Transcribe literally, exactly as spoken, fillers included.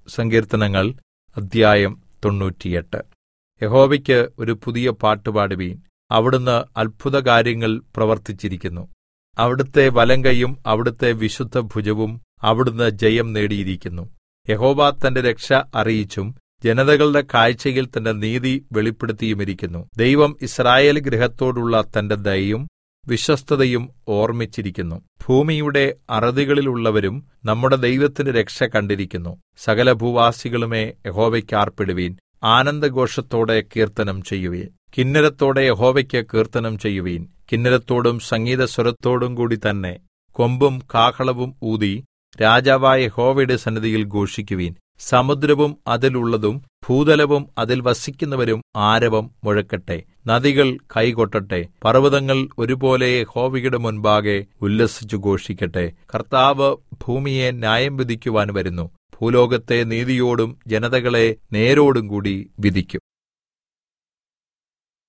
സങ്കീർത്തനങ്ങൾ അദ്ധ്യായം തൊണ്ണൂറ്റിയെട്ട്. യഹോവയ്ക്ക് ഒരു പുതിയ പാട്ട് പാടുവീൻ. അവിടുന്ന് അത്ഭുതകാര്യങ്ങൾ പ്രവർത്തിച്ചിരിക്കുന്നു. അവിടുത്തെ വലങ്കയ്യും അവിടുത്തെ വിശുദ്ധഭുജവും അവിടുന്ന് ജയം നേടിയിരിക്കുന്നു. യഹോവ തന്റെ രക്ഷ അറിയിച്ചും ജനതകളുടെ കാഴ്ചയിൽ തന്റെ നീതി വെളിപ്പെടുത്തിയുമിരിക്കുന്നു. ദൈവം യിസ്രായേൽ ഗൃഹത്തോടുള്ള തന്റെ ദയയും വിശ്വസ്തതയും ഓർമ്മിച്ചിരിക്കുന്നു. ഭൂമിയുടെ അറുതികളിലുള്ളവരും നമ്മുടെ ദൈവത്തിന്റെ രക്ഷ കണ്ടിരിക്കുന്നു. സകല ഭൂവാസികളുമേ യഹോവയ്ക്ക് ആർപ്പിടുവീൻ. ആനന്ദഘോഷത്തോടെ കീർത്തനം ചെയ്യുവീൻ. കിന്നരത്തോടെ യഹോവയ്ക്ക് കീർത്തനം ചെയ്യുവീൻ. കിന്നരത്തോടും സംഗീതസ്വരത്തോടും കൂടി തന്നെ കൊമ്പും കാഹളവും ഊതി രാജാവായ യഹോവയുടെ സന്നിധിയിൽ ഘോഷിക്കുവീൻ. സമുദ്രവും അതിലുള്ളതും ഭൂതലവും അതിൽ വസിക്കുന്നവരും ആരവം മുഴക്കട്ടെ. നദികൾ കൈകൊട്ടട്ടെ. പർവ്വതങ്ങൾ ഒരുപോലെ യഹോവയുടെ മുൻപാകെ ഉല്ലസിച്ചു ഘോഷിക്കട്ടെ. കർത്താവ് ഭൂമിയെ ന്യായം വിധിക്കുവാൻ വരുന്നു. ഭൂലോകത്തെ നീതിയോടും ജനതകളെ നേരോടും കൂടി വിധിക്കും.